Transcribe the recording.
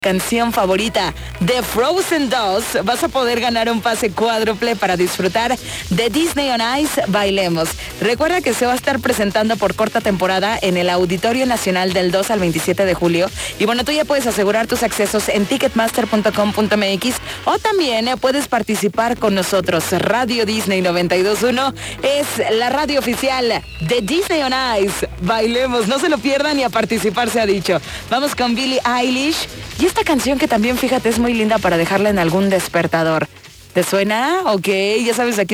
canción favorita de Frozen 2, vas a poder ganar un pase cuádruple para disfrutar de Disney on Ice Bailemos. Recuerda que se va a estar presentando por corta temporada en el Auditorio Nacional del 2 al 27 de julio. Y bueno, tú ya puedes asegurar tus accesos en ticketmaster.com.mx o también puedes participar con nosotros. Radio Disney 92.1 es la radio oficial de Disney on Ice Bailemos. No se lo pierdan y a participar se ha dicho. Vamos con Billie Eilish. Y esta canción que también, fíjate, es muy linda para dejarla en algún despertador. ¿Te suena? Ok, ya sabes aquí.